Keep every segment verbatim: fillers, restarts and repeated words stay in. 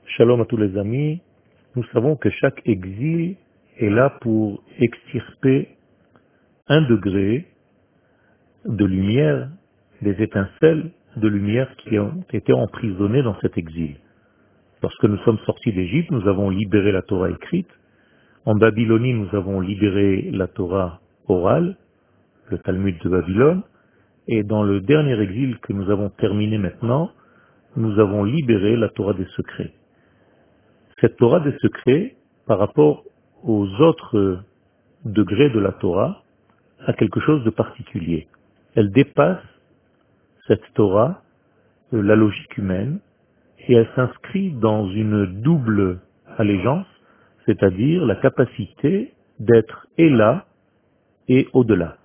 Shalom à tous les amis. Nous savons que chaque exil est là pour extirper un degré de lumière, des étincelles de lumière qui ont été emprisonnées dans cet exil. Lorsque nous sommes sortis d'Égypte, nous avons libéré la Torah écrite. En Babylonie, nous avons libéré la Torah orale, le Talmud de Babylone. Et dans le dernier exil que nous avons terminé maintenant, nous avons libéré la Torah des secrets. Cette Torah des secrets, par rapport aux autres degrés de la Torah, a quelque chose de particulier. Elle dépasse cette Torah, la logique humaine, et elle s'inscrit dans une double allégeance, c'est-à-dire la capacité d'être et là et au-delà.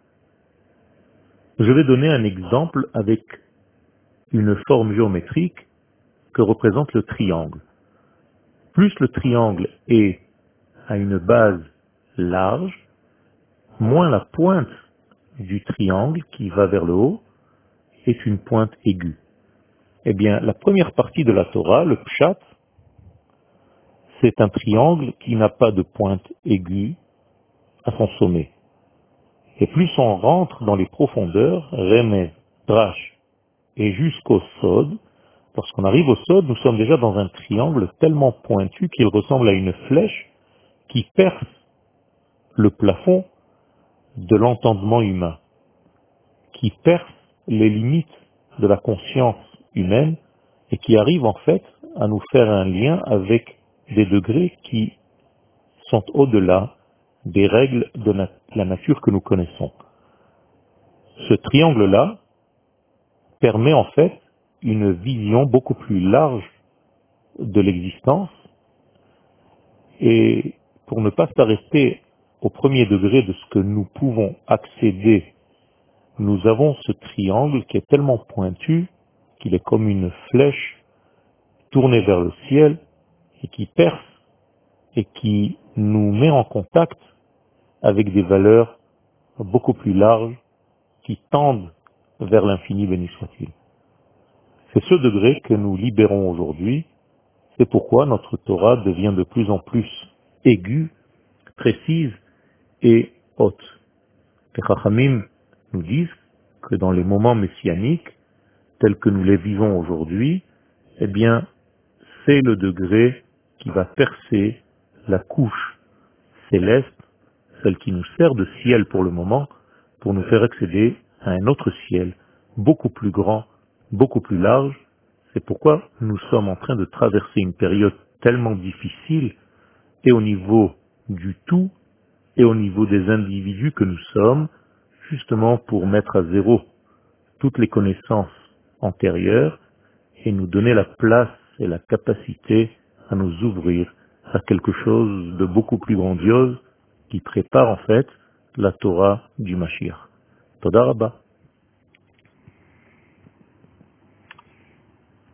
Je vais donner un exemple avec une forme géométrique que représente le triangle. Plus le triangle est à une base large, moins la pointe du triangle qui va vers le haut est une pointe aiguë. Eh bien, la première partie de la Torah, le Pshat, c'est un triangle qui n'a pas de pointe aiguë à son sommet. Et plus on rentre dans les profondeurs, Remez, Drash, et jusqu'au Sod, lorsqu'on arrive au Sod, nous sommes déjà dans un triangle tellement pointu qu'il ressemble à une flèche qui perce le plafond de l'entendement humain, qui perce les limites de la conscience humaine et qui arrive en fait à nous faire un lien avec des degrés qui sont au-delà des règles de na- la nature que nous connaissons. Ce triangle-là permet en fait une vision beaucoup plus large de l'existence, et pour ne pas s'arrêter au premier degré de ce que nous pouvons accéder, nous avons ce triangle qui est tellement pointu qu'il est comme une flèche tournée vers le ciel et qui perce et qui nous met en contact avec des valeurs beaucoup plus larges qui tendent vers l'infini, béni soit-il. C'est ce degré que nous libérons aujourd'hui. C'est pourquoi notre Torah devient de plus en plus aiguë, précise et haute. Les Chachamim nous disent que dans les moments messianiques, tels que nous les vivons aujourd'hui, eh bien, c'est le degré qui va percer la couche céleste, celle qui nous sert de ciel pour le moment, pour nous faire accéder à un autre ciel, beaucoup plus grand, beaucoup plus large. C'est pourquoi nous sommes en train de traverser une période tellement difficile, et au niveau du tout, et au niveau des individus que nous sommes, justement pour mettre à zéro toutes les connaissances antérieures et nous donner la place et la capacité à nous ouvrir à quelque chose de beaucoup plus grandiose qui prépare en fait la Torah du Mashiach. Toda Rabba.